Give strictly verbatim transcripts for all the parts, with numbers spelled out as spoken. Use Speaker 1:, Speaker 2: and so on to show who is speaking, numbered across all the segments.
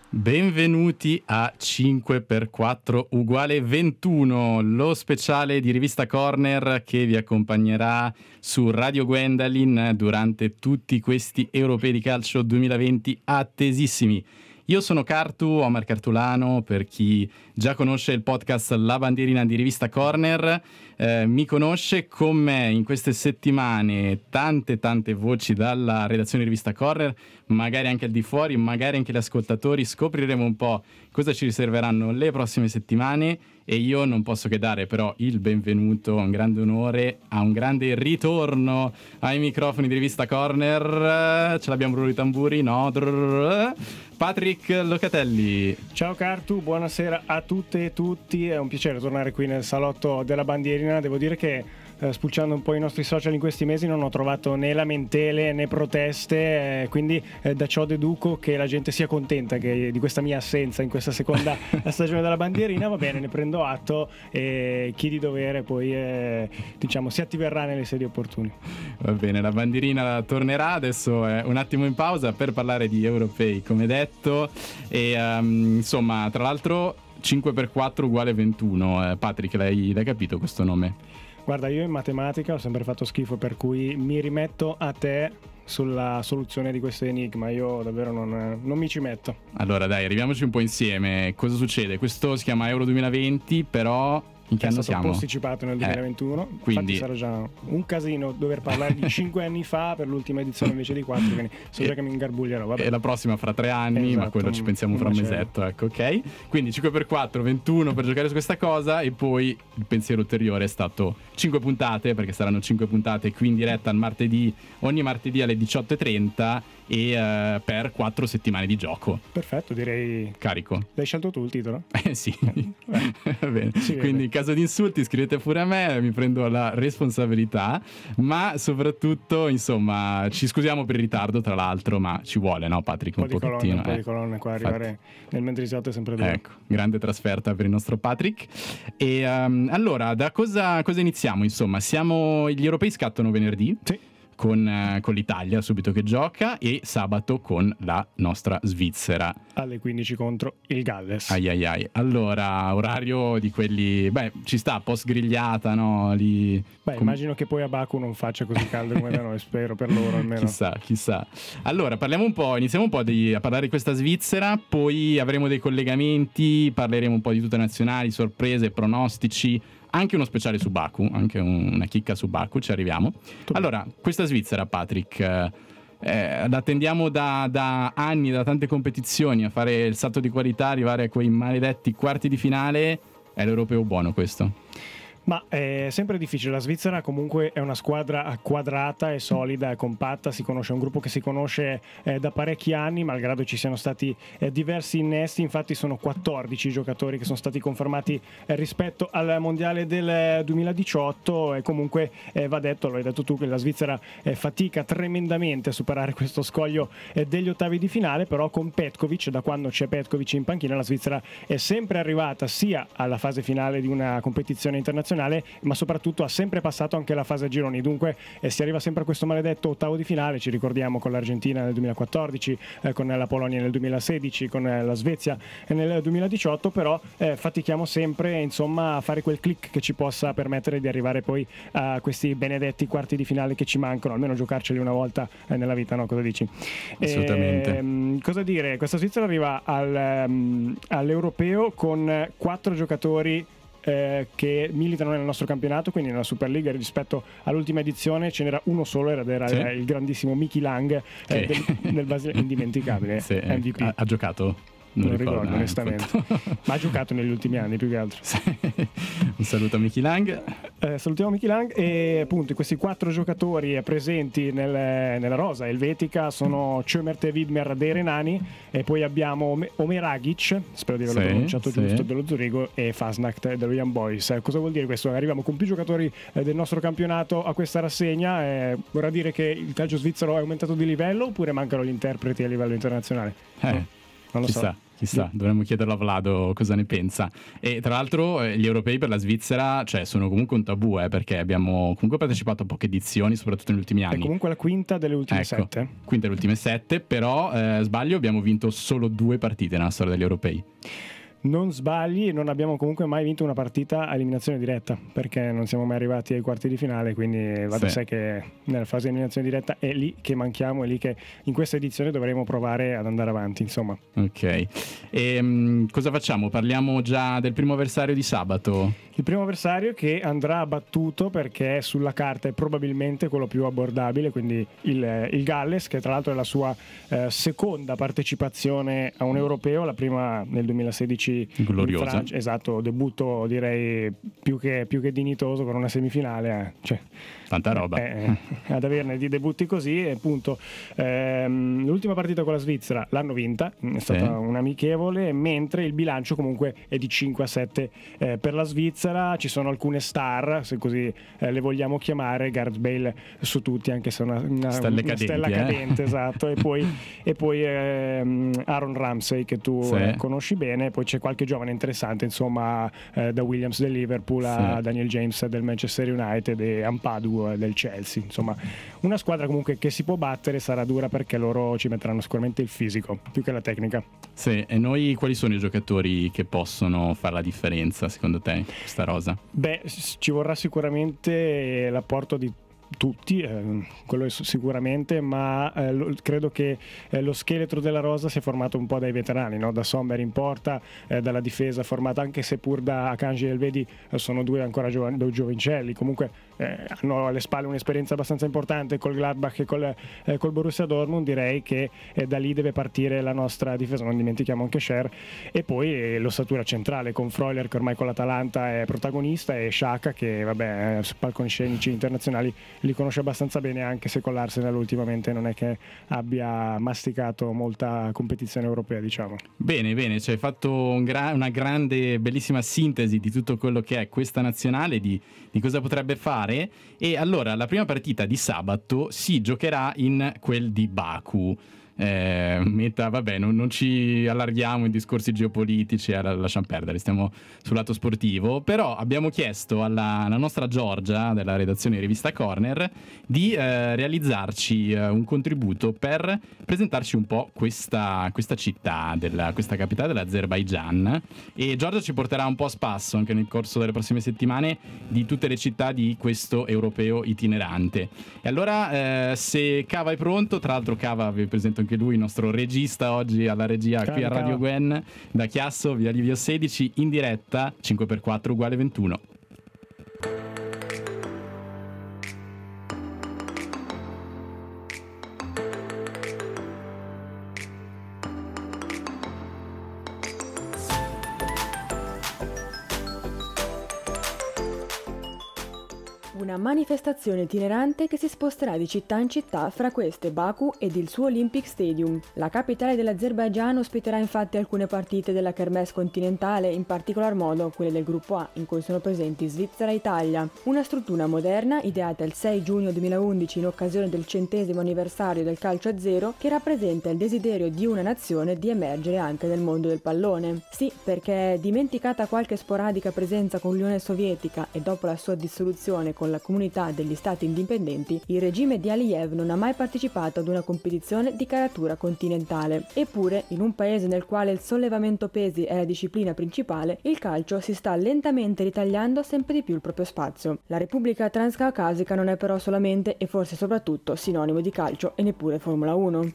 Speaker 1: Benvenuti a cinque per quattro uguale ventuno, lo speciale di Rivista Corner che vi accompagnerà su Radio Gwendalin durante tutti questi Europei di calcio duemilaventi attesissimi. Io sono Cartu, Omar Cartulano, per chi già conosce il podcast La Bandierina di Rivista Corner, eh, mi conosce. Con me in queste settimane tante tante voci dalla redazione di Rivista Corner, magari anche al di fuori, magari anche gli ascoltatori. Scopriremo un po' cosa ci riserveranno le prossime settimane e io non posso che dare però il benvenuto, un grande onore, a un grande ritorno ai microfoni di Rivista Corner. Ce l'abbiamo rullo di tamburi, no? Patrick Locatelli.
Speaker 2: Ciao Cartu, buonasera a tutte e tutti, è un piacere tornare qui nel salotto della Bandierina. Devo dire che eh, spulciando un po' i nostri social in questi mesi non ho trovato né lamentele né proteste, eh, quindi eh, da ciò deduco che la gente sia contenta che, di questa mia assenza in questa seconda stagione della Bandierina. Va bene, ne prendo atto e chi di dovere poi eh, diciamo si attiverà nelle sedi opportune.
Speaker 1: Va bene, la Bandierina tornerà, adesso è un attimo in pausa per parlare di europei come detto. E um, insomma, tra l'altro cinque per quattro uguale ventuno. eh, Patrick, l'hai, l'hai capito questo nome?
Speaker 2: Guarda, io in matematica ho sempre fatto schifo, per cui mi rimetto a te sulla soluzione di questo enigma. Io davvero non, non mi ci metto.
Speaker 1: Allora dai, arriviamoci un po' insieme. Cosa succede? Questo si chiama Euro duemilaventi, però in che
Speaker 2: è
Speaker 1: anno
Speaker 2: stato
Speaker 1: siamo?
Speaker 2: posticipato nel duemilaventuno,
Speaker 1: eh, quindi
Speaker 2: infatti sarà già un casino dover parlare di cinque anni fa per l'ultima edizione invece di quattro, quindi so già che mi ingarbuglierò. Vabbè.
Speaker 1: E la prossima fra tre anni, esatto, ma quello ci pensiamo fra un mesetto, ecco, ok? Quindi cinque per quattro, ventuno per giocare su questa cosa, e poi il pensiero ulteriore è stato cinque puntate, perché saranno cinque puntate qui in diretta al martedì, ogni martedì alle diciotto e trenta, e uh, per quattro settimane di gioco.
Speaker 2: Perfetto, direi
Speaker 1: carico.
Speaker 2: L'hai scelto tu il titolo?
Speaker 1: Eh sì. Va bene. Quindi in caso di insulti scrivete pure a me, mi prendo la responsabilità, ma soprattutto insomma ci scusiamo per il ritardo, tra l'altro, ma ci vuole, no Patrick? Un,
Speaker 2: un po' di
Speaker 1: pochettino
Speaker 2: colonne, un po'
Speaker 1: eh.
Speaker 2: di colonne qua, arrivare Infatti. Nel mentre è sempre duro.
Speaker 1: Ecco, grande trasferta per il nostro Patrick. E um, allora, da cosa, cosa iniziamo? Insomma, siamo gli europei scattano venerdì.
Speaker 2: Sì.
Speaker 1: Con, eh, con l'Italia subito che gioca, e sabato con la nostra Svizzera
Speaker 2: alle quindici contro il Galles.
Speaker 1: Ai ai ai. Allora, orario di quelli, beh, ci sta, post grigliata, no? Lì,
Speaker 2: beh, com- immagino che poi a Baku non faccia così caldo come da noi, spero per loro almeno.
Speaker 1: Chissà, chissà. Allora, parliamo un po', iniziamo un po' di, a parlare di questa Svizzera, poi avremo dei collegamenti, parleremo un po' di tutte le nazionali, sorprese, pronostici, anche uno speciale su Baku, anche un, una chicca su Baku, ci arriviamo. Allora, questa Svizzera, Patrick, eh, eh, la attendiamo da, da anni, da tante competizioni, a fare il salto di qualità, arrivare a quei maledetti quarti di finale. È l'europeo buono questo?
Speaker 2: Ma è sempre difficile. La Svizzera comunque è una squadra quadrata e solida e compatta, si conosce, è un gruppo che si conosce eh, da parecchi anni, malgrado ci siano stati eh, diversi innesti. Infatti sono quattordici i giocatori che sono stati confermati eh, rispetto al mondiale del duemiladiciotto, e comunque eh, va detto, lo hai detto tu, che la Svizzera eh, fatica tremendamente a superare questo scoglio eh, degli ottavi di finale, però con Petkovic, da quando c'è Petkovic in panchina, la Svizzera è sempre arrivata sia alla fase finale di una competizione internazionale, ma soprattutto ha sempre passato anche la fase a gironi. Dunque eh, si arriva sempre a questo maledetto ottavo di finale. Ci ricordiamo con l'Argentina nel duemilaquattordici, eh, con la Polonia nel duemilasedici, con eh, la Svezia nel duemiladiciotto, però eh, fatichiamo sempre insomma a fare quel click che ci possa permettere di arrivare poi a questi benedetti quarti di finale che ci mancano, almeno giocarceli una volta eh, nella vita, no? Cosa dici?
Speaker 1: Assolutamente.
Speaker 2: E, cosa dire? Questa Svizzera arriva al, um, all'europeo con quattro giocatori Eh, che militano nel nostro campionato, quindi nella Super League. Rispetto all'ultima edizione ce n'era uno solo, era, era sì. il grandissimo Mickey Lang eh, del, del Basile, indimenticabile,
Speaker 1: sì,
Speaker 2: M V P.
Speaker 1: Ha, ha giocato?
Speaker 2: Non, non ricordo, ricordo
Speaker 1: eh,
Speaker 2: onestamente, ma ha giocato negli ultimi anni più che altro.
Speaker 1: Un saluto a Mickey Lang.
Speaker 2: Eh, salutiamo Mickey Lang. E appunto questi quattro giocatori presenti nel, nella rosa elvetica sono Cömerte Widmer dei Renani, e poi abbiamo Omeragic, spero di averlo sì, pronunciato sì. giusto, dello Zurigo, e Fasnacht dello Young Boys. Eh, cosa vuol dire questo? Arriviamo con più giocatori eh, del nostro campionato a questa rassegna. Eh, vorrà dire che il calcio svizzero è aumentato di livello, oppure mancano gli interpreti a livello internazionale?
Speaker 1: Eh.
Speaker 2: No? Non lo
Speaker 1: Ci
Speaker 2: so.
Speaker 1: sta. chissà, dovremmo chiederlo a Vlado cosa ne pensa. E tra l'altro gli europei per la Svizzera, cioè, sono comunque un tabù, eh, perché abbiamo comunque partecipato a poche edizioni, soprattutto negli ultimi anni.
Speaker 2: È comunque la quinta delle ultime
Speaker 1: ecco,
Speaker 2: sette.
Speaker 1: Quinta delle ultime sette, però eh, sbaglio, abbiamo vinto solo due partite nella storia degli europei.
Speaker 2: Non sbagli, non abbiamo comunque mai vinto una partita a eliminazione diretta, perché non siamo mai arrivati ai quarti di finale, quindi vado
Speaker 1: sì.
Speaker 2: sai che nella fase di eliminazione diretta è lì che manchiamo, è lì che in questa edizione dovremo provare ad andare avanti, insomma.
Speaker 1: Ok, e um, cosa facciamo? Parliamo già del primo avversario di sabato?
Speaker 2: Il primo avversario che andrà battuto perché sulla carta è probabilmente quello più abbordabile, quindi il, il Galles, che tra l'altro è la sua eh, seconda partecipazione a un europeo, la prima nel duemilasedici
Speaker 1: gloriosa,
Speaker 2: in Francia, esatto, debutto direi più che, più che dignitoso con una semifinale, eh. cioè,
Speaker 1: tanta roba
Speaker 2: eh, ad averne di debutti così, e appunto ehm, l'ultima partita con la Svizzera l'hanno vinta, è stata sì. un amichevole, mentre il bilancio comunque è di cinque a sette eh, per la Svizzera. Ci sono alcune star, se così eh, le vogliamo chiamare, Gareth Bale su tutti, anche se è una, una,
Speaker 1: stelle
Speaker 2: una
Speaker 1: cadenti,
Speaker 2: stella
Speaker 1: eh?
Speaker 2: cadente, esatto, e poi, e poi ehm, Aaron Ramsey, che tu sì. eh, conosci bene, poi c'è qualche giovane interessante, insomma, eh, da Williams del Liverpool a sì. Daniel James del Manchester United e Ampadu del Chelsea, insomma una squadra comunque che si può battere, sarà dura perché loro ci metteranno sicuramente il fisico più che la tecnica.
Speaker 1: Sì, e noi quali sono i giocatori che possono fare la differenza secondo te, questa rosa?
Speaker 2: Beh, ci vorrà sicuramente l'apporto di tutti, eh, quello sicuramente, ma eh, lo, credo che eh, lo scheletro della rosa sia formato un po' dai veterani, no? Da Sommer in porta, eh, dalla difesa formata, anche se pur da Akanji e Elvedi eh, sono due ancora giov- due giovincelli, comunque eh, hanno alle spalle un'esperienza abbastanza importante col Gladbach e col, eh, col Borussia Dortmund. Direi che eh, da lì deve partire la nostra difesa, non dimentichiamo anche Scher, e poi eh, l'ossatura centrale con Freuler, che ormai con l'Atalanta è protagonista, e Xhaka, che vabbè, eh, palcoscenici internazionali li conosce abbastanza bene, anche se con l'Arsenal ultimamente non è che abbia masticato molta competizione europea, diciamo.
Speaker 1: Bene, bene, ci hai fatto un gra- una grande, bellissima sintesi di tutto quello che è questa nazionale, di, di cosa potrebbe fare. E allora la prima partita di sabato si giocherà in quel di Baku. Eh, meta, vabbè, non, non ci allarghiamo in discorsi geopolitici, eh, lasciamo perdere, stiamo sul lato sportivo. Però abbiamo chiesto alla, alla nostra Giorgia della redazione di Rivista Corner di eh, realizzarci eh, un contributo per presentarci un po' questa, questa città, della, questa capitale dell'Azerbaigian, e Giorgia ci porterà un po' a spasso anche nel corso delle prossime settimane di tutte le città di questo europeo itinerante. E allora eh, se Cava è pronto, tra l'altro Cava vi presento anche lui, il nostro regista oggi alla regia qui a Radio Gwen, da Chiasso, via Livio sedici, in diretta, cinque per quattro uguale ventuno.
Speaker 3: Una manifestazione itinerante che si sposterà di città in città, fra queste Baku ed il suo Olympic Stadium. La capitale dell'Azerbaigian ospiterà infatti alcune partite della Kermesse continentale, in particolar modo quelle del gruppo A, in cui sono presenti Svizzera e Italia. Una struttura moderna, ideata il sei giugno duemilaundici in occasione del centesimo anniversario del calcio a zero, che rappresenta il desiderio di una nazione di emergere anche nel mondo del pallone. Sì, perché dimenticata qualche sporadica presenza con l'Unione Sovietica e dopo la sua dissoluzione con la comunità degli stati indipendenti, il regime di Aliyev non ha mai partecipato ad una competizione di caratura continentale. Eppure, in un paese nel quale il sollevamento pesi è la disciplina principale, il calcio si sta lentamente ritagliando sempre di più il proprio spazio. La Repubblica Transcaucasica non è però solamente e forse soprattutto sinonimo di calcio e neppure Formula uno.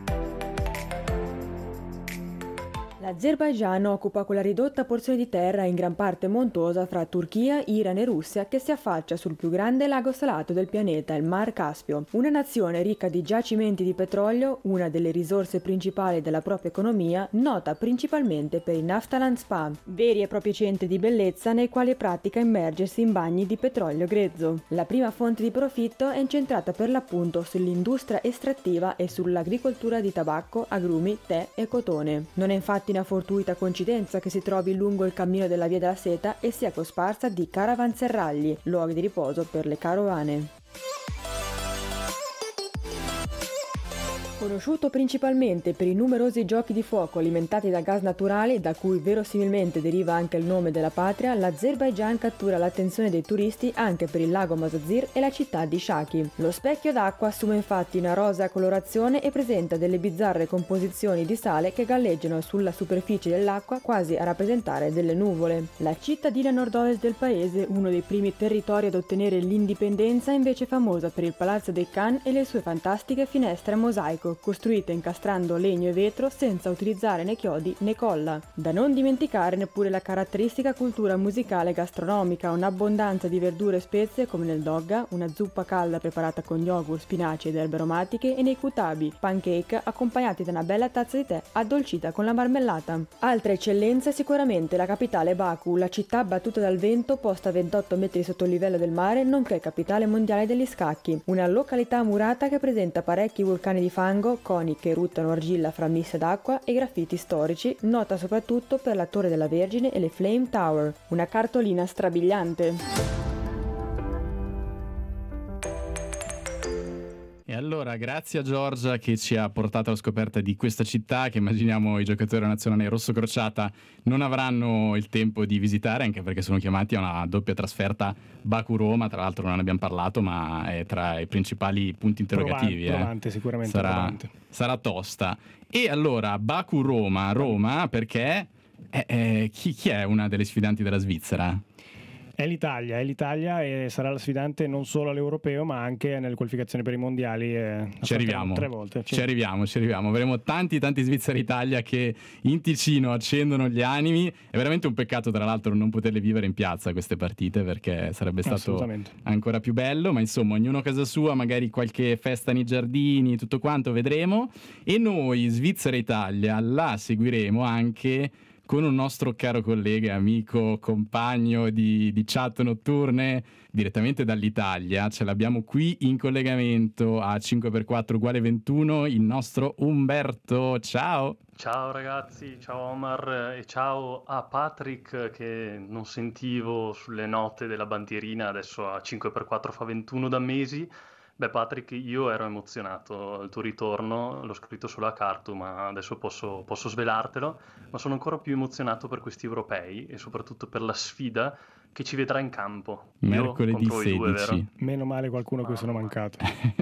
Speaker 3: L'Azerbaigian occupa quella ridotta porzione di terra in gran parte montuosa fra Turchia, Iran e Russia che si affaccia sul più grande lago salato del pianeta, il Mar Caspio. Una nazione ricca di giacimenti di petrolio, una delle risorse principali della propria economia, nota principalmente per i Naftaland Spa, veri e propri centri di bellezza nei quali pratica immergersi in bagni di petrolio grezzo. La prima fonte di profitto è incentrata per l'appunto sull'industria estrattiva e sull'agricoltura di tabacco, agrumi, tè e cotone. Non è infatti una fortuita coincidenza che si trovi lungo il cammino della Via della Seta e sia cosparsa di caravanserragli, luoghi di riposo per le carovane. Conosciuto principalmente per i numerosi giochi di fuoco alimentati da gas naturale, da cui verosimilmente deriva anche il nome della patria, l'Azerbaigian cattura l'attenzione dei turisti anche per il lago Mazazir e la città di Shaki. Lo specchio d'acqua assume infatti una rosea colorazione e presenta delle bizzarre composizioni di sale che galleggiano sulla superficie dell'acqua quasi a rappresentare delle nuvole. La cittadina nord-ovest del paese, uno dei primi territori ad ottenere l'indipendenza, è invece famosa per il Palazzo dei Khan e le sue fantastiche finestre a mosaico, costruite incastrando legno e vetro senza utilizzare né chiodi né colla. Da non dimenticare neppure la caratteristica cultura musicale e gastronomica, un'abbondanza di verdure e spezie come nel dogga, una zuppa calda preparata con yogurt, spinaci ed erbe aromatiche, e nei kutabi, pancake accompagnati da una bella tazza di tè addolcita con la marmellata. Altra eccellenza è sicuramente la capitale Baku, la città battuta dal vento, posta a ventotto metri sotto il livello del mare, nonché capitale mondiale degli scacchi. Una località murata che presenta parecchi vulcani di fango, coni che eruttano argilla frammessa d'acqua e graffiti storici, nota soprattutto per la Torre della Vergine e le Flame Tower, una cartolina strabiliante.
Speaker 1: E allora, grazie a Giorgia che ci ha portato alla scoperta di questa città che immaginiamo i giocatori della nazionale rosso crociata non avranno il tempo di visitare, anche perché sono chiamati a una doppia trasferta Baku-Roma. Tra l'altro non ne abbiamo parlato, ma è tra i principali punti interrogativi.
Speaker 2: Provante, provante,
Speaker 1: eh.
Speaker 2: sicuramente
Speaker 1: sarà,
Speaker 2: provante.
Speaker 1: sarà tosta. E allora, Baku-Roma, Roma, perché eh, eh, chi, chi è una delle sfidanti della Svizzera?
Speaker 2: È l'Italia, è l'Italia e sarà la sfidante non solo all'europeo ma anche nelle qualificazioni per i mondiali. Eh,
Speaker 1: ci arriviamo,
Speaker 2: tre volte.
Speaker 1: Ci arriviamo, ci arriviamo. Avremo tanti tanti Svizzera-Italia che in Ticino accendono gli animi. È veramente un peccato tra l'altro non poterle vivere in piazza queste partite, perché sarebbe stato ancora più bello, ma insomma ognuno a casa sua, magari qualche festa nei giardini, tutto quanto vedremo. E noi Svizzera-Italia la seguiremo anche con un nostro caro collega, amico, compagno di, di chat notturne direttamente dall'Italia. Ce l'abbiamo qui in collegamento a cinque per quattro uguale ventuno, il nostro Umberto. Ciao!
Speaker 4: Ciao ragazzi, ciao Omar e ciao a Patrick che non sentivo sulle note della bandierina, adesso a cinque per quattro fa ventuno da mesi. Beh Patrick, io ero emozionato al tuo ritorno, l'ho scritto solo a Cartu, ma adesso posso, posso svelartelo, ma sono ancora più emozionato per questi europei e soprattutto per la sfida che ci vedrà in campo.
Speaker 1: Mercoledì
Speaker 4: io
Speaker 1: sedici.
Speaker 4: Due, vero?
Speaker 2: Meno male qualcuno a cui sono mancato.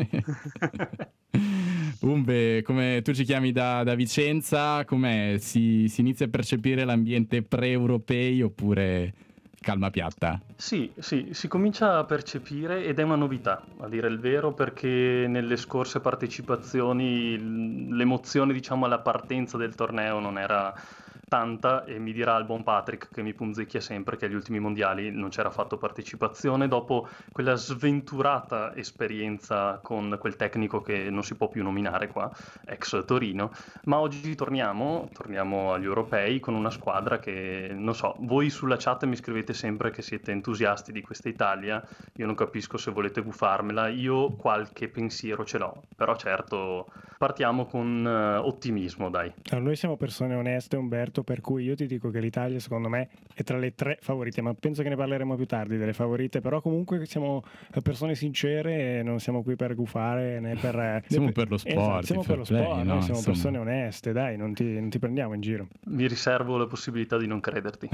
Speaker 1: Umbe, come tu ci chiami da, da Vicenza, com'è? Si, si inizia a percepire l'ambiente pre-europei oppure calma piatta?
Speaker 4: Sì, sì, si comincia a percepire ed è una novità, a dire il vero, perché nelle scorse partecipazioni l'emozione, diciamo, alla partenza del torneo non era tanta, e mi dirà il buon Patrick che mi punzecchia sempre che agli ultimi mondiali non c'era fatto partecipazione dopo quella sventurata esperienza con quel tecnico che non si può più nominare qua, ex Torino. Ma oggi torniamo, torniamo agli europei con una squadra che, non so, voi sulla chat mi scrivete sempre che siete entusiasti di questa Italia, io non capisco se volete gufarmela, io qualche pensiero ce l'ho, però certo partiamo con uh, ottimismo, dai.
Speaker 2: Allora, noi siamo persone oneste, Umberto, per cui io ti dico che l'Italia secondo me è tra le tre favorite, ma penso che ne parleremo più tardi delle favorite, però comunque siamo persone sincere e non siamo qui per gufare né per...
Speaker 1: siamo
Speaker 2: né
Speaker 1: per lo sport,
Speaker 2: esatto, siamo per lo sport,
Speaker 1: play,
Speaker 2: noi
Speaker 1: no?
Speaker 2: siamo
Speaker 1: Insomma.
Speaker 2: persone oneste, dai, non ti, non ti prendiamo in giro.
Speaker 4: Mi riservo la possibilità di non crederti.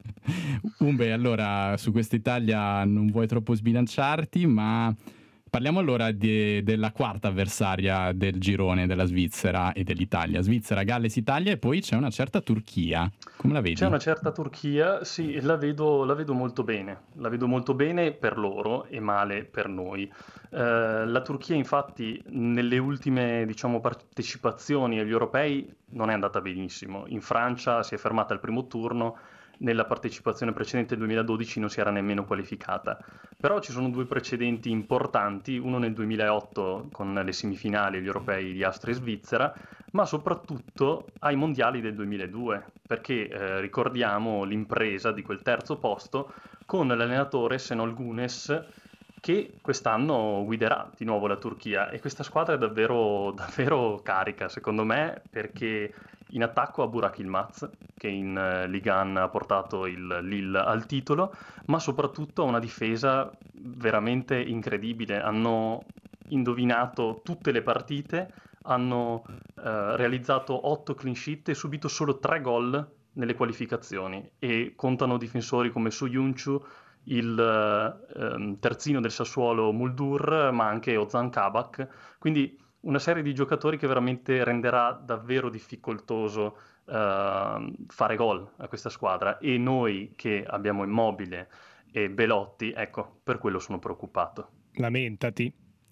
Speaker 1: Umbe, allora su questa Italia non vuoi troppo sbilanciarti, ma parliamo allora di, della quarta avversaria del girone della Svizzera e dell'Italia. Svizzera, Galles, Italia, e poi c'è una certa Turchia. Come la vedi?
Speaker 4: C'è una certa Turchia, sì, la vedo, la vedo molto bene. La vedo molto bene per loro e male per noi. Eh, la Turchia infatti nelle ultime, diciamo, partecipazioni agli europei non è andata benissimo. In Francia si è fermata al primo turno, nella partecipazione precedente del duemiladodici non si era nemmeno qualificata. Però ci sono due precedenti importanti, uno nel duemilaotto con le semifinali agli europei di Austria e Svizzera, ma soprattutto ai mondiali del duemiladue, perché eh, ricordiamo l'impresa di quel terzo posto con l'allenatore Şenol Güneş, che quest'anno guiderà di nuovo la Turchia, e questa squadra è davvero, davvero carica secondo me, perché in attacco a Burak Yılmaz, che in uh, Ligue uno ha portato il Lille al titolo, ma soprattutto a una difesa veramente incredibile. Hanno indovinato tutte le partite, hanno eh, realizzato otto clean sheet e subito solo tre gol nelle qualificazioni, e contano difensori come Soyuncu, il eh, terzino del Sassuolo Muldur, ma anche Ozan Kabak, quindi una serie di giocatori che veramente renderà davvero difficoltoso eh, fare gol a questa squadra, e noi che abbiamo Immobile e Belotti, ecco, per quello sono preoccupato.
Speaker 2: Lamentati.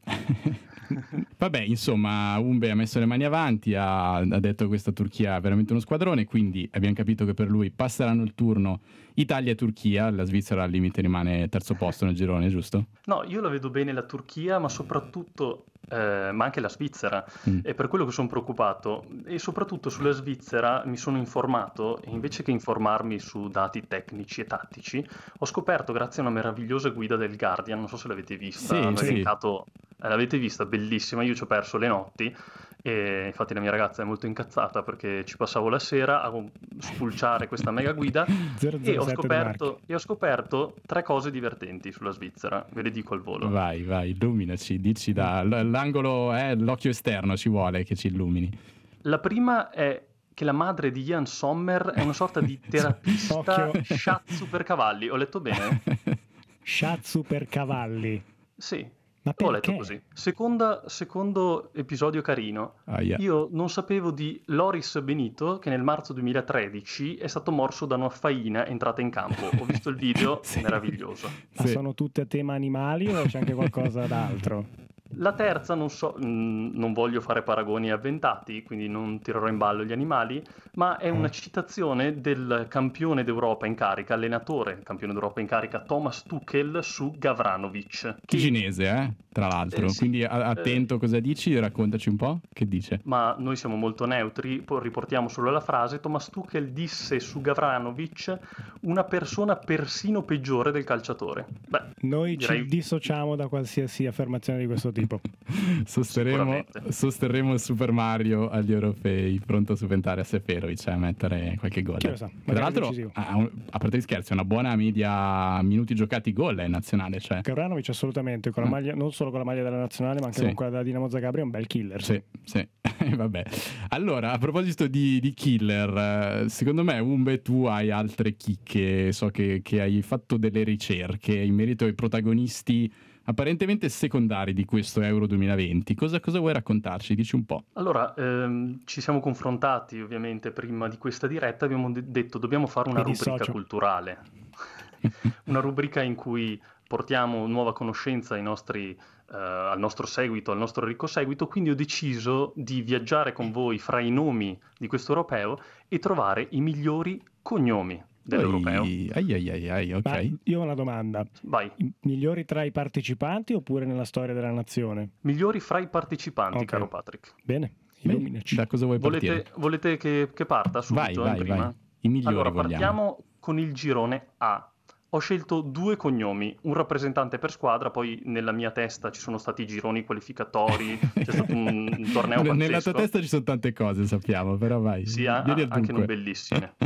Speaker 1: Vabbè, insomma, Umbe ha messo le mani avanti, ha, ha detto che questa Turchia è veramente uno squadrone, quindi abbiamo capito che per lui passeranno il turno Italia e Turchia, la Svizzera al limite rimane terzo posto nel girone, giusto?
Speaker 4: No, io la vedo bene la Turchia, ma soprattutto, eh, ma anche la Svizzera,
Speaker 1: Mm.
Speaker 4: è per quello che sono preoccupato, e soprattutto sulla Svizzera mi sono informato, e invece che informarmi su dati tecnici e tattici, ho scoperto, grazie a una meravigliosa guida del Guardian, non so se l'avete vista,
Speaker 1: Sì,
Speaker 4: hanno
Speaker 1: sì.
Speaker 4: elencato, eh, l'avete vista, bellissima, io ci ho perso le notti, e infatti la mia ragazza è molto incazzata perché ci passavo la sera a spulciare questa mega guida,
Speaker 2: zero zero
Speaker 4: e ho
Speaker 2: sette
Speaker 4: scoperto, e ho scoperto tre cose divertenti sulla Svizzera, ve le dico al volo.
Speaker 1: Vai, vai, illuminaci, dici da l- l'angolo, eh, l'occhio esterno ci vuole che ci illumini.
Speaker 4: La prima è che la madre di Ian Sommer è una sorta di terapista
Speaker 2: Occhio.
Speaker 4: shiatsu per cavalli. Ho letto bene?
Speaker 2: Shatsu per cavalli.
Speaker 4: Sì,
Speaker 2: Ma
Speaker 4: ho letto
Speaker 2: perché?
Speaker 4: così. Seconda, secondo episodio carino.
Speaker 1: Aia.
Speaker 4: Io non sapevo di Loris Benito, che nel marzo duemilatredici è stato morso da una faina entrata in campo. Ho visto il video,
Speaker 1: Sì.
Speaker 4: meraviglioso.
Speaker 2: Ma
Speaker 1: Sì.
Speaker 2: sono tutte a tema animali o c'è anche qualcosa d'altro?
Speaker 4: La terza, non so, mh, non voglio fare paragoni avventati, quindi non tirerò in ballo gli animali, ma è una citazione del campione d'Europa in carica, allenatore campione d'Europa in carica, Thomas Tuchel, su Gavranovic. Che,
Speaker 1: Cinese, eh? Tra l'altro,
Speaker 4: Eh, sì.
Speaker 1: quindi a- attento cosa dici, raccontaci un po', che dice?
Speaker 4: ma noi siamo molto neutri, poi riportiamo solo la frase. Thomas Tuchel disse su Gavranovic: una persona persino peggiore del calciatore. Beh,
Speaker 2: Noi
Speaker 4: direi-
Speaker 2: ci dissociamo da qualsiasi affermazione di questo tipo.
Speaker 1: Sosterremo,
Speaker 4: Sicuramente.
Speaker 1: sosterremo il Super Mario agli europei, pronto a subentrare a Seferovic, a mettere qualche gol.
Speaker 2: Chi lo sa,
Speaker 1: Che
Speaker 2: magari
Speaker 1: tra l'altro,
Speaker 2: decisivo.
Speaker 1: ha un- a parte gli scherzi, è una buona media minuti giocati gol in nazionale, cioè.
Speaker 2: Gavranovic assolutamente, con la
Speaker 1: Ah.
Speaker 2: maglia, non solo con la maglia della nazionale, ma anche
Speaker 1: Sì.
Speaker 2: con quella della Dinamo Zagabria, è un bel killer.
Speaker 1: Sì, sì, vabbè. Allora, a proposito di, di killer, eh, secondo me, Umbe, tu hai altre chicche, so che, che hai fatto delle ricerche in merito ai protagonisti apparentemente secondari di questo Euro duemilaventi. Cosa, cosa vuoi raccontarci? Dici un po'.
Speaker 4: Allora, ehm, ci siamo confrontati ovviamente prima di questa diretta, abbiamo de- detto dobbiamo fare una
Speaker 2: Mi
Speaker 4: rubrica
Speaker 2: dissocio.
Speaker 4: culturale, una rubrica in cui portiamo nuova conoscenza ai nostri, eh, al nostro seguito, al nostro ricco seguito, quindi ho deciso di viaggiare con voi fra i nomi di questo europeo e trovare i migliori cognomi dell'europeo.
Speaker 1: Poi- Ai ai ai ai, ok.
Speaker 2: Ma io ho una domanda.
Speaker 4: Vai,
Speaker 2: I migliori tra i partecipanti oppure nella storia della nazione?
Speaker 4: migliori fra i partecipanti,
Speaker 2: Ok.
Speaker 4: caro Patrick.
Speaker 2: Bene,
Speaker 1: Beh,
Speaker 2: illuminaci.
Speaker 1: da cosa vuoi partire?
Speaker 4: Volete, volete che, che parta subito
Speaker 1: Vai,
Speaker 4: in
Speaker 1: vai,
Speaker 4: prima?
Speaker 1: vai. I migliori
Speaker 4: Allora,
Speaker 1: vogliamo.
Speaker 4: partiamo con il girone A. Ho scelto due cognomi, un rappresentante per squadra, poi nella mia testa ci sono stati gironi qualificatori, c'è stato un, un torneo pazzesco.
Speaker 1: Nella tua testa ci sono tante cose, sappiamo, però vai.
Speaker 4: Sì, a-
Speaker 1: Vieni al
Speaker 4: anche non
Speaker 1: dunque.
Speaker 4: bellissime.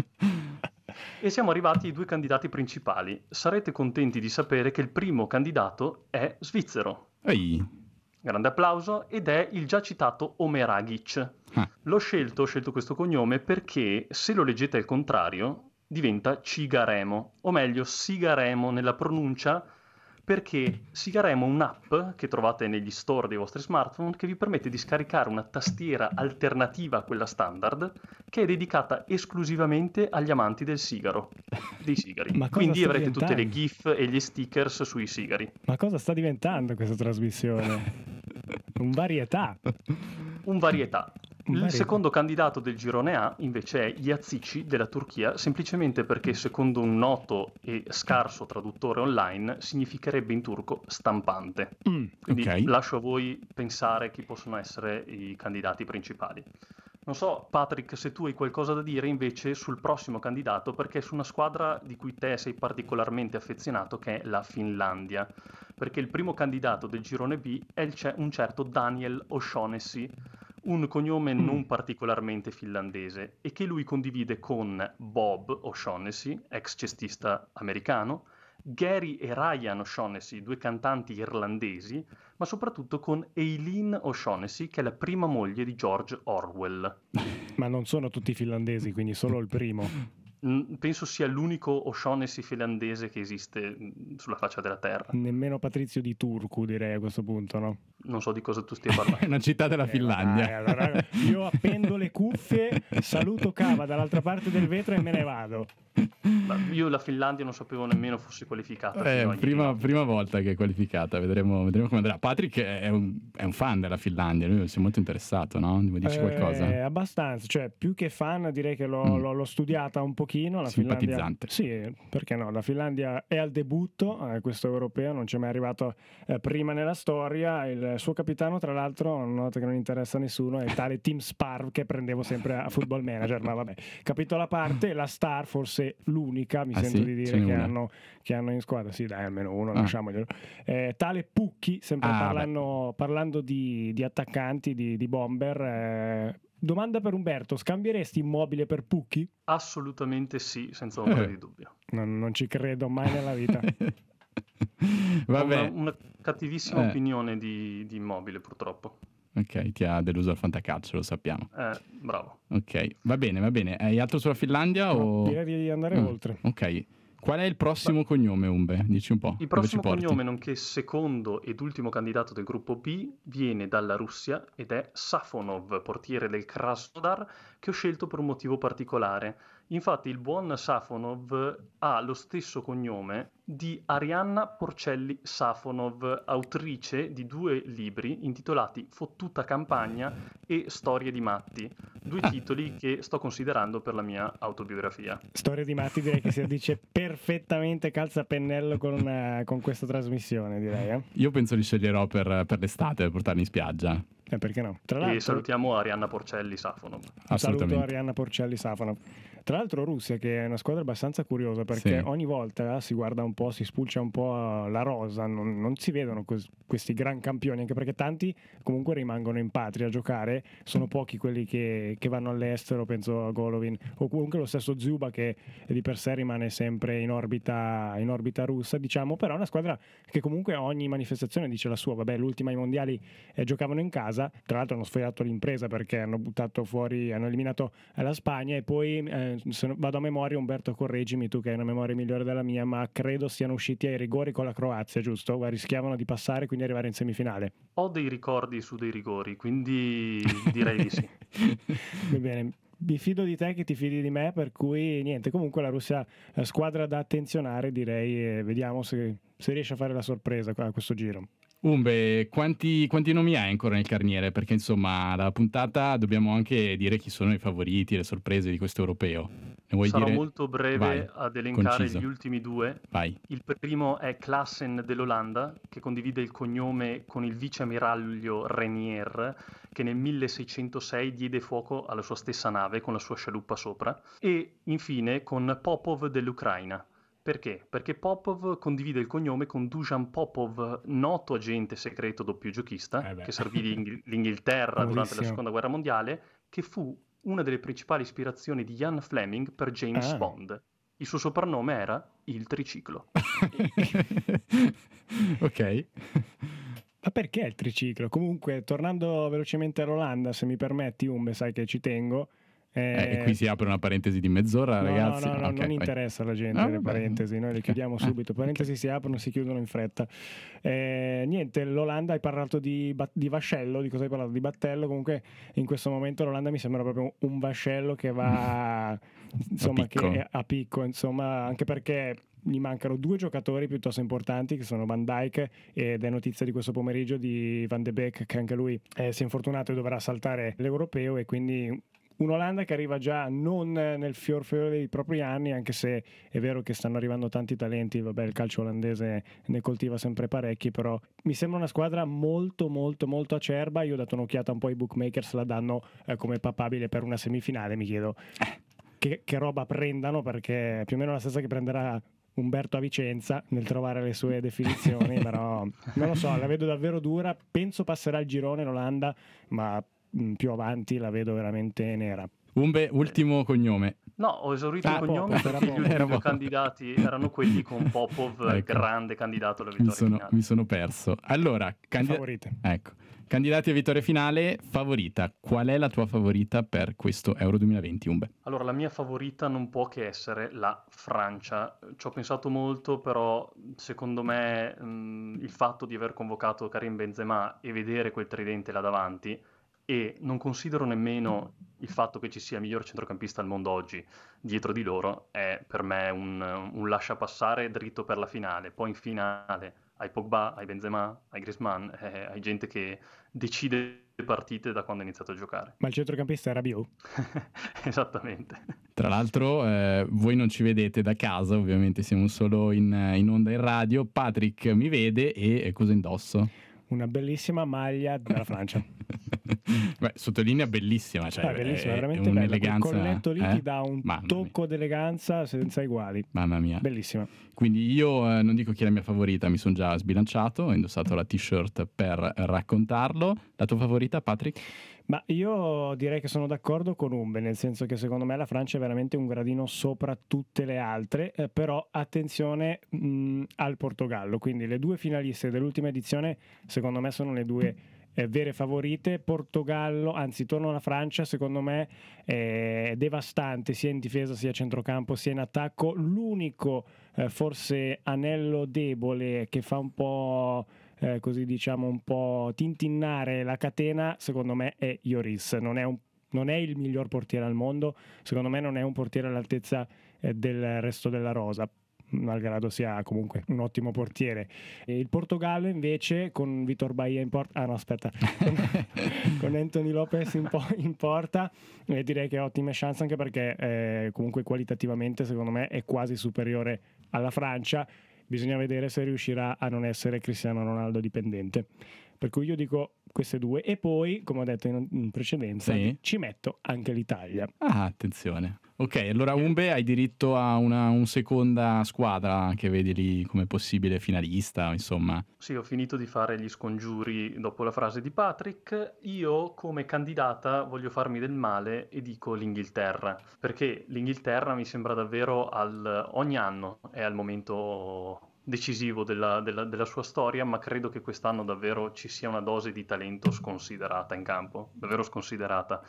Speaker 4: E siamo arrivati ai due candidati principali. Sarete contenti di sapere che il primo candidato è svizzero.
Speaker 1: Ehi.
Speaker 4: Grande applauso, ed è il già citato Omer Agic.
Speaker 1: Ah.
Speaker 4: L'ho scelto, ho scelto questo cognome perché se lo leggete al contrario diventa Cigaremo, o meglio Sigaremo nella pronuncia, perché Sigaremo è un'app che trovate negli store dei vostri smartphone che vi permette di scaricare una tastiera alternativa a quella standard che è dedicata esclusivamente agli amanti del sigaro, dei sigari.
Speaker 2: Ma cosa
Speaker 4: Quindi
Speaker 2: sta
Speaker 4: avrete tutte le
Speaker 2: diventando?
Speaker 4: GIF e gli stickers sui sigari.
Speaker 2: Ma cosa sta diventando questa trasmissione? Un varietà.
Speaker 4: Un varietà.
Speaker 2: Un
Speaker 4: Il
Speaker 2: varietà.
Speaker 4: secondo candidato del girone A invece è Yazici della Turchia, semplicemente perché secondo un noto e scarso traduttore online significherebbe in turco stampante.
Speaker 2: Mm.
Speaker 4: Quindi
Speaker 1: Ok.
Speaker 4: lascio a voi pensare chi possono essere i candidati principali. Non so, Patrick, se tu hai qualcosa da dire invece sul prossimo candidato, perché è su una squadra di cui te sei particolarmente affezionato, che è la Finlandia. Perché il primo candidato del girone B è il ce- un certo Daniel O'Shaughnessy, un cognome
Speaker 2: Mm.
Speaker 4: non particolarmente finlandese e che lui condivide con Bob O'Shaughnessy, ex cestista americano, Gary e Ryan O'Shaughnessy, due cantanti irlandesi, ma soprattutto con Eileen O'Shaughnessy, che è la prima moglie di George Orwell.
Speaker 2: Ma non sono tutti finlandesi, quindi solo il primo.
Speaker 4: Penso sia l'unico O'Shaughnessy finlandese che esiste sulla faccia della terra.
Speaker 2: Nemmeno Patrizio di Turku, direi a questo punto, no?
Speaker 4: Non so di cosa tu stia parlando.
Speaker 1: È una città della eh, Finlandia.
Speaker 2: Dai, allora, io appendo le cuffie, saluto Cava dall'altra parte del vetro e me ne vado.
Speaker 4: Ma io la Finlandia non sapevo nemmeno fosse qualificata.
Speaker 1: Eh, prima, prima volta che è qualificata, vedremo, vedremo come andrà. Patrick è un, è un fan della Finlandia, lui si è molto interessato, no? Mi dici qualcosa?
Speaker 2: Eh, abbastanza, cioè più che fan direi che l'ho, mm. l'ho, l'ho studiata un pochino. La
Speaker 1: Simpatizzante.
Speaker 2: Finlandia, sì, perché no? La Finlandia è al debutto, eh, questo europeo, non c'è mai arrivato eh, prima nella storia. Il suo capitano, tra l'altro, una nota che non interessa a nessuno, è tale Tim Sparv che prendevo sempre a Football Manager, ma vabbè, capitolo a parte, la star forse l'unica, mi
Speaker 1: ah,
Speaker 2: sento
Speaker 1: sì?
Speaker 2: di dire che hanno, che hanno in squadra, sì dai almeno uno, ah. lasciamoglielo, eh, tale Pucchi, sempre ah, parlando, parlando di, di attaccanti, di, di bomber, eh, domanda per Umberto, scambieresti Immobile per Pucchi?
Speaker 4: Assolutamente sì, senza ombra
Speaker 1: eh.
Speaker 4: di dubbio.
Speaker 2: Non, non ci credo mai nella vita.
Speaker 1: Vabbè.
Speaker 4: Ho una, una cattivissima eh. opinione di, di Immobile, purtroppo.
Speaker 1: Ok, ti ha deluso al fantacalcio, lo sappiamo.
Speaker 4: Eh, bravo.
Speaker 1: Ok, va bene, va bene. Hai altro sulla Finlandia?
Speaker 2: No,
Speaker 1: o...
Speaker 2: direi di andare
Speaker 1: mm.
Speaker 2: oltre.
Speaker 1: Ok. Qual è il prossimo Ma... cognome, Umbe? Dici un po'.
Speaker 4: Il prossimo cognome, nonché secondo ed ultimo candidato del gruppo B, viene dalla Russia ed è Safonov, portiere del Krasnodar, che ho scelto per un motivo particolare. Infatti il buon Safonov ha lo stesso cognome di Arianna Porcelli Safonov, autrice di due libri intitolati Fottuta campagna e Storie di matti, due
Speaker 1: ah.
Speaker 4: titoli che sto considerando per la mia autobiografia.
Speaker 2: Storie di matti direi che si addice perfettamente calzapennello con, una, con questa trasmissione, direi. Eh?
Speaker 1: Io penso li sceglierò per, per l'estate, per portarli in spiaggia.
Speaker 2: Eh, perché no? Tra
Speaker 4: e
Speaker 2: l'altro...
Speaker 4: salutiamo Arianna Porcelli Safonov.
Speaker 2: Saluto Arianna Porcelli Safonov. Tra l'altro Russia, che è una squadra abbastanza curiosa, perché sì. ogni volta si guarda un po', si spulcia un po' la rosa, non, non si vedono cos- questi gran campioni, anche perché tanti comunque rimangono in patria a giocare, sono pochi quelli che, che vanno all'estero, penso a Golovin, o comunque lo stesso Zuba che di per sé rimane sempre in orbita, in orbita russa, diciamo, però è una squadra che comunque ogni manifestazione dice la sua. Vabbè, l'ultima ai mondiali eh, giocavano in casa, tra l'altro hanno sfogliato l'impresa perché hanno buttato fuori, hanno eliminato la Spagna e poi eh, se vado a memoria, Umberto correggimi tu che hai una memoria migliore della mia, ma credo siano usciti ai rigori con la Croazia, giusto? Rischiavano di passare, quindi arrivare in semifinale.
Speaker 4: Ho dei ricordi su dei rigori, quindi direi di sì.
Speaker 2: Va bene, mi fido di te che ti fidi di me, per cui niente, comunque la Russia è squadra da attenzionare, direi, e vediamo se, se riesce a fare la sorpresa a questo giro.
Speaker 1: Umbe, quanti, quanti nomi hai ancora nel carniere? Perché insomma, alla puntata dobbiamo anche dire chi sono i favoriti, le sorprese di questo europeo. Ne vuoi
Speaker 4: Sarò
Speaker 1: dire?
Speaker 4: molto breve
Speaker 1: Vai,
Speaker 4: ad elencare
Speaker 1: conciso.
Speaker 4: Gli ultimi due.
Speaker 1: Vai.
Speaker 4: Il primo è Classen dell'Olanda, che condivide il cognome con il viceammiraglio Renier, che nel milleseicentosei diede fuoco alla sua stessa nave con la sua scialuppa sopra. E infine con Popov dell'Ucraina. Perché? Perché Popov condivide il cognome con Dusan Popov, noto agente segreto doppio giochista, eh che servì l'Ing- l'Inghilterra durante la Seconda Guerra Mondiale, che fu una delle principali ispirazioni di Ian Fleming per James ah. Bond. Il suo soprannome era il Triciclo.
Speaker 1: Ok.
Speaker 2: Ma perché il Triciclo? Comunque, tornando velocemente all'Olanda, se mi permetti, Umbe, sai che ci tengo.
Speaker 1: Eh, e qui si apre una parentesi di mezz'ora,
Speaker 2: no,
Speaker 1: ragazzi.
Speaker 2: No, no, no
Speaker 1: okay,
Speaker 2: non
Speaker 1: vai.
Speaker 2: interessa alla gente no, le parentesi, noi le chiudiamo okay. subito. Parentesi si aprono e si chiudono in fretta. Eh, niente, l'Olanda, hai parlato di, di vascello, di cosa hai parlato? Di battello. Comunque in questo momento l'Olanda mi sembra proprio un vascello che va insomma, a picco, che è a picco insomma, anche perché gli mancano due giocatori piuttosto importanti che sono Van Dijk, ed è notizia di questo pomeriggio di Van de Beek che anche lui eh, si è infortunato e dovrà saltare l'europeo, e quindi un'Olanda che arriva già non nel fior fiore dei propri anni, anche se è vero che stanno arrivando tanti talenti, vabbè il calcio olandese ne coltiva sempre parecchi, però mi sembra una squadra molto molto molto acerba. Io ho dato un'occhiata un po' ai bookmakers, la danno eh, come papabile per una semifinale, mi chiedo che, che roba prendano, perché è più o meno la stessa che prenderà Umberto a Vicenza nel trovare le sue definizioni, però non lo so, la vedo davvero dura, penso passerà il girone l'Olanda, ma più avanti la vedo veramente nera.
Speaker 1: Umbe, ultimo cognome.
Speaker 4: No, ho esaurito
Speaker 2: Ah,
Speaker 4: i cognomi
Speaker 2: Popov, era
Speaker 4: perché gli
Speaker 2: Popov.
Speaker 4: ultimi
Speaker 1: Era
Speaker 4: due
Speaker 1: Popov.
Speaker 4: candidati erano quelli con Popov,
Speaker 1: Ecco.
Speaker 4: grande candidato alla
Speaker 1: Mi
Speaker 4: vittoria
Speaker 1: sono,
Speaker 4: finale.
Speaker 1: mi sono perso. Allora, candida-
Speaker 2: favorite.
Speaker 1: ecco. Candidati a vittoria finale, favorita. Qual è la tua favorita per questo Euro duemilaventi, Umbe?
Speaker 4: Allora, la mia favorita non può che essere la Francia. Ci ho pensato molto, però secondo me mh, il fatto di aver convocato Karim Benzema e vedere quel tridente là davanti, e non considero nemmeno il fatto che ci sia il miglior centrocampista al mondo oggi dietro di loro, è per me un, un lasciapassare dritto per la finale. Poi in finale hai Pogba, hai Benzema, hai Griezmann, eh, hai gente che decide le partite da quando ha iniziato a giocare.
Speaker 2: Ma il centrocampista era Rabiot?
Speaker 4: Esattamente.
Speaker 1: Tra l'altro, eh, voi non ci vedete da casa, ovviamente siamo solo in, in onda in radio. Patrick mi vede e, e cosa indosso?
Speaker 2: Una bellissima maglia della Francia.
Speaker 1: Beh, sottolinea bellissima, cioè
Speaker 2: Ah, bellissima,
Speaker 1: è,
Speaker 2: veramente
Speaker 1: è
Speaker 2: bella.
Speaker 1: un'eleganza.
Speaker 2: Quel colletto lì
Speaker 1: eh?
Speaker 2: ti dà un
Speaker 1: Mamma
Speaker 2: tocco d'eleganza senza uguali.
Speaker 1: mia. Mamma mia.
Speaker 2: Bellissima.
Speaker 1: Quindi io eh, non dico chi è la mia favorita, mi sono già sbilanciato, ho indossato la t-shirt per raccontarlo. La tua favorita, Patrick?
Speaker 2: Ma io direi che sono d'accordo con Umbe, nel senso che secondo me la Francia è veramente un gradino sopra tutte le altre, eh, però attenzione mh, al Portogallo, quindi le due finaliste dell'ultima edizione secondo me sono le due eh, vere favorite. Portogallo, anzi torno alla Francia, secondo me è devastante sia in difesa sia a centrocampo sia in attacco. L'unico eh, forse anello debole che fa un po' Eh, così diciamo un po' tintinnare la catena, secondo me è Lloris. Non è, un, non è il miglior portiere al mondo, secondo me non è un portiere all'altezza eh, del resto della rosa, malgrado sia comunque un ottimo portiere. E il Portogallo invece con Vitor Bahia in porta, ah no aspetta, con, con Anthony Lopez in, po- in porta, eh, direi che ha ottime chance, anche perché eh, comunque qualitativamente secondo me è quasi superiore alla Francia. Bisogna vedere se riuscirà a non essere Cristiano Ronaldo dipendente. Per cui io dico queste due. E poi, come ho detto in, in precedenza,
Speaker 1: Sì.
Speaker 2: ci metto anche l'Italia.
Speaker 1: Ah, attenzione. Ok, allora Umbe hai diritto a una un seconda squadra che vedi lì come possibile finalista, insomma.
Speaker 4: Sì, ho finito di fare gli scongiuri dopo la frase di Patrick. Io come candidata voglio farmi del male e dico l'Inghilterra, perché l'Inghilterra mi sembra davvero al, ogni anno è al momento decisivo della, della, della sua storia, ma credo che quest'anno davvero ci sia una dose di talento sconsiderata in campo, davvero sconsiderata.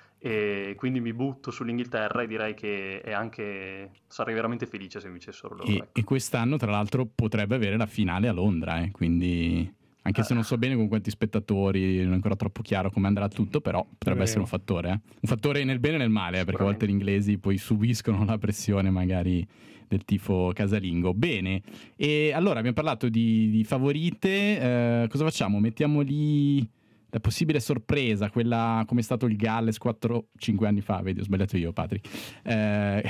Speaker 4: E quindi mi butto sull'Inghilterra e direi che è anche sarei veramente felice se vincessero loro.
Speaker 1: E,
Speaker 4: Ecco.
Speaker 1: e quest'anno, tra l'altro, potrebbe avere la finale a Londra, eh, quindi anche se non so bene con quanti spettatori, non è ancora troppo chiaro come andrà tutto, però potrebbe essere un fattore. Eh. Un fattore nel bene e nel male, eh, perché a volte gli inglesi poi subiscono la pressione magari del tifo casalingo. Bene, e allora abbiamo parlato di, di favorite, eh, cosa facciamo? Mettiamo lì la possibile sorpresa, quella come è stato il Galles quattro cinque anni fa, vedi, ho sbagliato io, Patrick. Eh,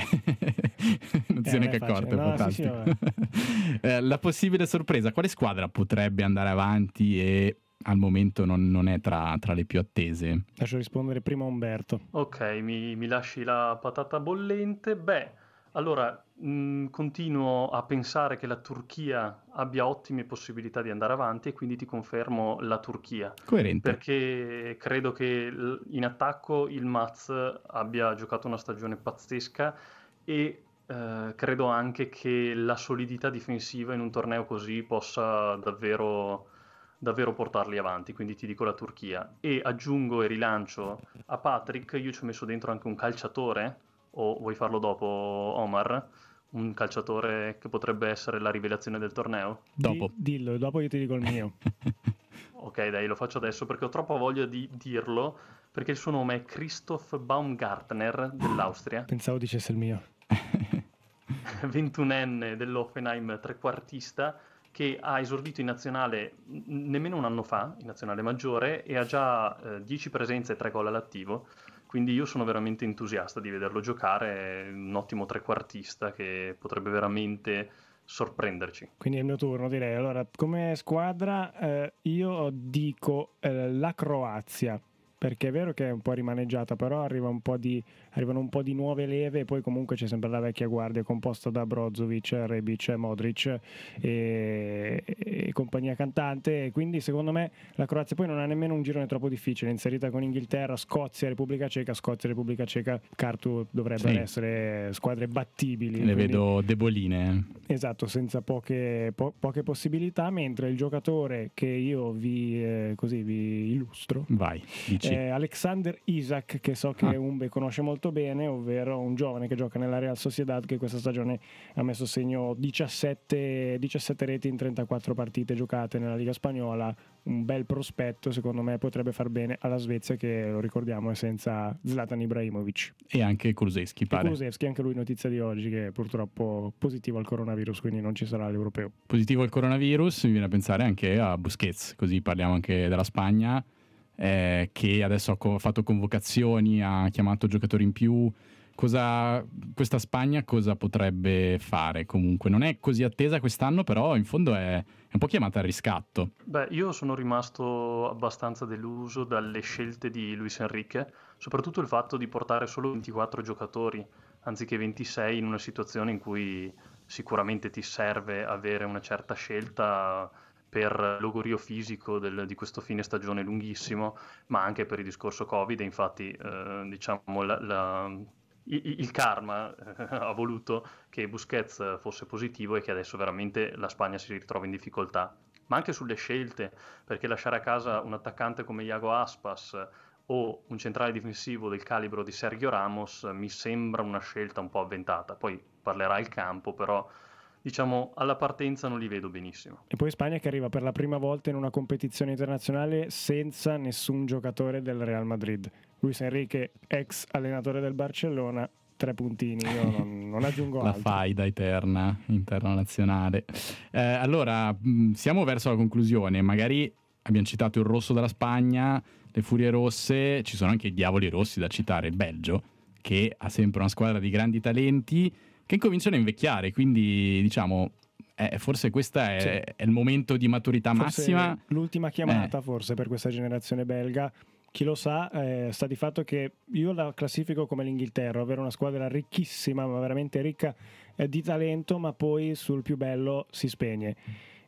Speaker 1: non si è
Speaker 2: Eh,
Speaker 1: neanche
Speaker 2: non è
Speaker 1: accorto, è
Speaker 2: facile. No,
Speaker 1: fantastico.
Speaker 2: sì,
Speaker 1: Eh, la possibile sorpresa, quale squadra potrebbe andare avanti e al momento non, non è tra, tra le più attese?
Speaker 2: Lascio rispondere prima Umberto.
Speaker 4: Ok, mi, mi lasci la patata bollente. Beh, allora mh, continuo a pensare che la Turchia abbia ottime possibilità di andare avanti e quindi ti confermo la Turchia.
Speaker 1: Coerente.
Speaker 4: Perché credo che l- in attacco il Maz abbia giocato una stagione pazzesca e eh, credo anche che la solidità difensiva in un torneo così possa davvero, davvero portarli avanti, quindi ti dico la Turchia. E aggiungo e rilancio a Patrick, io ci ho messo dentro anche un calciatore, o vuoi farlo dopo, Omar? Un calciatore che potrebbe essere la rivelazione del torneo?
Speaker 1: Dopo.
Speaker 2: Di- dillo, dopo io ti dico il mio.
Speaker 4: Ok, dai, lo faccio adesso perché ho troppa voglia di dirlo, perché il suo nome è Christoph Baumgartner dell'Austria,
Speaker 2: Pensavo dicesse il mio.
Speaker 4: ventunenne dell'Hoffenheim, trequartista, che ha esordito in nazionale n- nemmeno un anno fa, in nazionale maggiore, e ha già eh, dieci presenze e tre gol all'attivo. Quindi io sono veramente entusiasta di vederlo giocare, è un ottimo trequartista che potrebbe veramente sorprenderci.
Speaker 2: Quindi è il mio turno, direi. Allora, come squadra eh, io dico eh, la Croazia, perché è vero che è un po' rimaneggiata, però arriva un po' di, arrivano un po' di nuove leve e poi comunque c'è sempre la vecchia guardia composta da Brozovic, Rebic, Modric e, e compagnia cantante, e quindi secondo me la Croazia poi non ha nemmeno un girone troppo difficile, inserita con Inghilterra, Scozia, Repubblica Ceca, Scozia, Repubblica Ceca, Cartu dovrebbero
Speaker 1: sì.
Speaker 2: essere squadre battibili.
Speaker 1: Le
Speaker 2: quindi,
Speaker 1: vedo deboline.
Speaker 2: esatto, senza poche, po- poche possibilità, mentre il giocatore che io vi, eh, così vi illustro,
Speaker 1: vai, dici.
Speaker 2: è Alexander Isak, che so che
Speaker 1: Ah.
Speaker 2: Umbe conosce molto bene, ovvero un giovane che gioca nella Real Sociedad, che questa stagione ha messo segno diciassette, diciassette reti in trentaquattro partite giocate nella Liga Spagnola, un bel prospetto, secondo me potrebbe far bene alla Svezia, che lo ricordiamo è senza Zlatan Ibrahimovic.
Speaker 1: E anche Kulusevski,
Speaker 2: E
Speaker 1: pare.
Speaker 2: Kulusevski, anche lui notizia di oggi, che è purtroppo positivo al coronavirus, quindi non ci sarà l'europeo.
Speaker 1: Positivo il coronavirus, mi viene a pensare anche a Busquets, così parliamo anche della Spagna, eh, che adesso ha co- fatto convocazioni, ha chiamato giocatori in più. Cosa, questa Spagna cosa potrebbe fare? Comunque non è così attesa quest'anno, però in fondo è, è un po' chiamata al riscatto.
Speaker 4: Beh, io sono rimasto abbastanza deluso dalle scelte di Luis Enrique, soprattutto il fatto di portare solo ventiquattro giocatori anziché ventisei in una situazione in cui sicuramente ti serve avere una certa scelta per logorio fisico del, di questo fine stagione lunghissimo, ma anche per il discorso Covid. Infatti, eh, diciamo, la, la, il, il karma eh, ha voluto che Busquets fosse positivo e che adesso veramente la Spagna si ritrova in difficoltà. Ma anche sulle scelte, perché lasciare a casa un attaccante come Iago Aspas o un centrale difensivo del calibro di Sergio Ramos mi sembra una scelta un po' avventata. Poi parlerà il campo, però diciamo alla partenza non li vedo benissimo.
Speaker 2: E poi Spagna che arriva per la prima volta in una competizione internazionale senza nessun giocatore del Real Madrid. Luis Enrique, ex allenatore del Barcellona, tre puntini, io non, non aggiungo
Speaker 1: La
Speaker 2: altro.
Speaker 1: faida eterna internazionale. Eh, allora, mh, siamo verso la conclusione. Magari abbiamo citato il rosso della Spagna, le Furie Rosse, ci sono anche i Diavoli Rossi da citare, il Belgio, che ha sempre una squadra di grandi talenti che cominciano a invecchiare, quindi diciamo eh, forse questo è,
Speaker 2: Sì.
Speaker 1: è il momento di maturità
Speaker 2: Forse
Speaker 1: massima.
Speaker 2: l'ultima chiamata
Speaker 1: Eh.
Speaker 2: forse per questa generazione belga. Chi lo sa, eh, sta di fatto che io la classifico come l'Inghilterra, ovvero una squadra ricchissima, ma veramente ricca eh, di talento, ma poi sul più bello si spegne.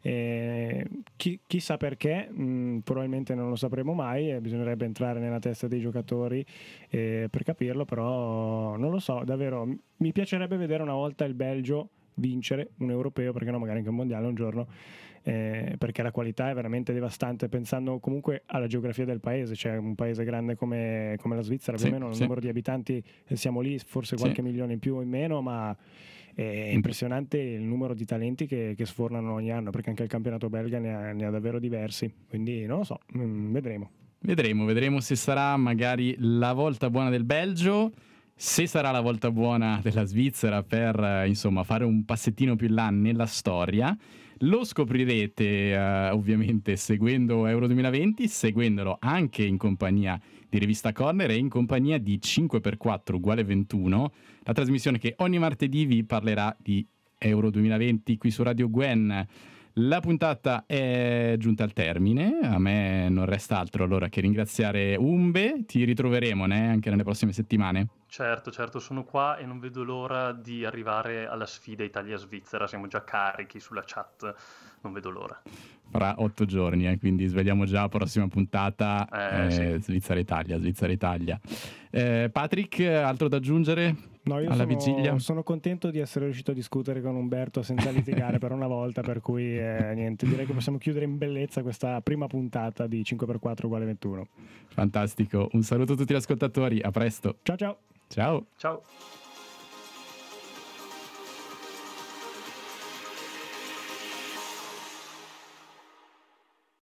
Speaker 2: Eh, chi, chissà perché, mh, probabilmente non lo sapremo mai, eh, bisognerebbe entrare nella testa dei giocatori eh, per capirlo, però non lo so, davvero mi piacerebbe vedere una volta il Belgio vincere un europeo, perché no, magari anche un mondiale un giorno, eh, perché la qualità è veramente devastante, pensando comunque alla geografia del paese, cioè un paese grande come, come la Svizzera, più
Speaker 1: Sì,
Speaker 2: o meno il
Speaker 1: sì.
Speaker 2: numero di abitanti eh, siamo lì, forse qualche
Speaker 1: Sì.
Speaker 2: milione in più o in meno, ma è impressionante il numero di talenti che, che sfornano ogni anno, perché anche il campionato belga ne ha, ne ha davvero diversi, quindi non lo so, mm, vedremo.
Speaker 1: Vedremo, vedremo se sarà magari la volta buona del Belgio, se sarà la volta buona della Svizzera per eh, insomma fare un passettino più in là nella storia. Lo scoprirete eh, ovviamente seguendo Euro duemilaventi, seguendolo anche in compagnia di Rivista Corner e in compagnia di cinque per quattro uguale ventuno, la trasmissione che ogni martedì vi parlerà di Euro duemilaventi qui su Radio Gwen. La puntata è giunta al termine, a me non resta altro allora che ringraziare Umbe, ti ritroveremo né, anche nelle prossime settimane.
Speaker 4: Certo, certo, sono qua e non vedo l'ora di arrivare alla sfida Italia-Svizzera, siamo già carichi sulla chat, non vedo l'ora.
Speaker 1: Fra otto giorni, eh, quindi svegliamo già la prossima puntata,
Speaker 4: Eh,
Speaker 1: eh,
Speaker 4: sì.
Speaker 1: Svizzera-Italia, Svizzera-Italia. Eh, Patrick, altro da aggiungere
Speaker 2: No, io
Speaker 1: alla
Speaker 2: sono,
Speaker 1: vigilia?
Speaker 2: sono contento di essere riuscito a discutere con Umberto senza litigare per una volta, per cui eh, niente, direi che possiamo chiudere in bellezza questa prima puntata di cinque per quattro uguale ventuno.
Speaker 1: Fantastico, un saluto a tutti gli ascoltatori, a presto.
Speaker 2: Ciao ciao!
Speaker 1: Ciao!
Speaker 4: Ciao!